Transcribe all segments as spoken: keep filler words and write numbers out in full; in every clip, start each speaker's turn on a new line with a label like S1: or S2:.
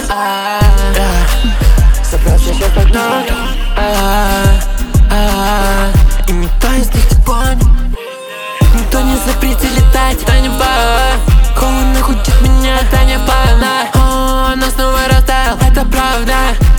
S1: Собрался сейчас погнать, и никто из них не понял. Никто не запретит летать, это не больно. Холодно хочет меня, это не больно. О, она снова растаял, это правда.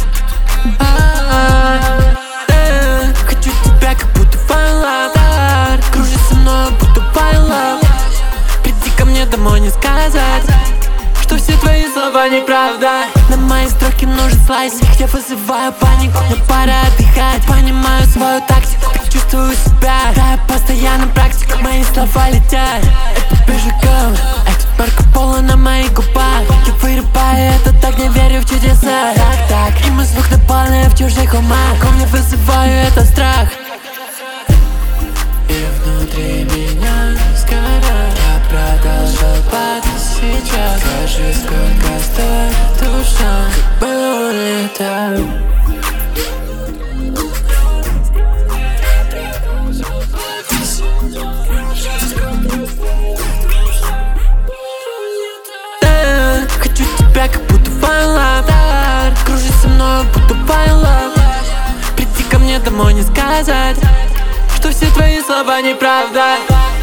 S1: Хочу тебя, как будто файловар. Кружи со мной, будто файлов. Приди ко мне домой, не сказать, что все твои слова неправда. На мои строки множит слайсик, я вызываю панику. Мне пора отдыхать, понимаю свою тактику. Так чувствую себя, да, я постоянно практика. Мои слова летят, это пешком. Этот Марко Поло на моих губах. Я вырубаю это, так не верю в чудеса. Так, так, и мы звук напалный в чужих умах. Ко мне вызываю это страх. И внутри меня сгорает. Я продолжал падать сейчас. Скажи, сколько стоит душа, как бы улетаю. Хочу тебя, как будто файловар. Кружи со мной, будто файлов. Приди ко мне домой, не сказать, что все твои слова неправда.